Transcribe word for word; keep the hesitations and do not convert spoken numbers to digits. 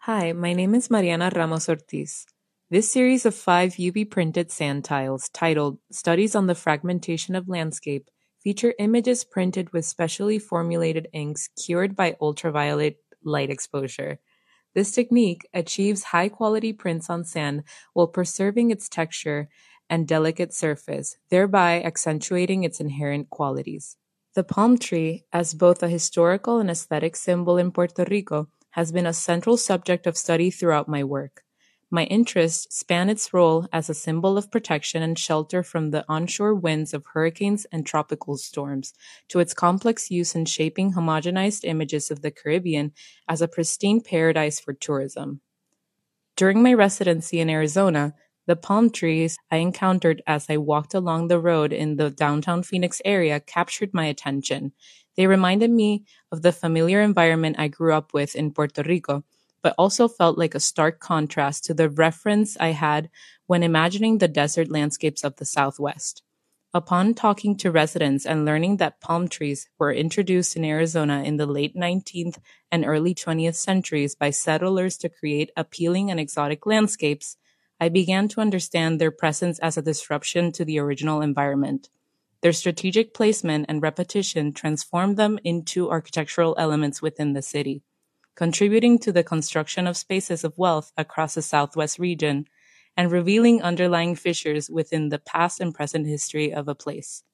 Hi, my name is Mariana Ramos Ortiz. This series of five U V printed sand tiles, titled Studies on the Fragmentation of Landscape, feature images printed with specially formulated inks cured by ultraviolet light exposure. This technique achieves high-quality prints on sand while preserving its texture and delicate surface, thereby accentuating its inherent qualities. The palm tree, as both a historical and aesthetic symbol in Puerto Rico, has been a central subject of study throughout my work. My interests span its role as a symbol of protection and shelter from the onshore winds of hurricanes and tropical storms, to its complex use in shaping homogenized images of the Caribbean as a pristine paradise for tourism. During my residency in Arizona, the palm trees I encountered as I walked along the road in the downtown Phoenix area captured my attention. They reminded me of the familiar environment I grew up with in Puerto Rico, but also felt like a stark contrast to the reference I had when imagining the desert landscapes of the Southwest. Upon talking to residents and learning that palm trees were introduced in Arizona in the late nineteenth and early twentieth centuries by settlers to create appealing and exotic landscapes, I began to understand their presence as a disruption to the original environment. Their strategic placement and repetition transformed them into architectural elements within the city, contributing to the construction of spaces of wealth across the Southwest region and revealing underlying fissures within the past and present history of a place.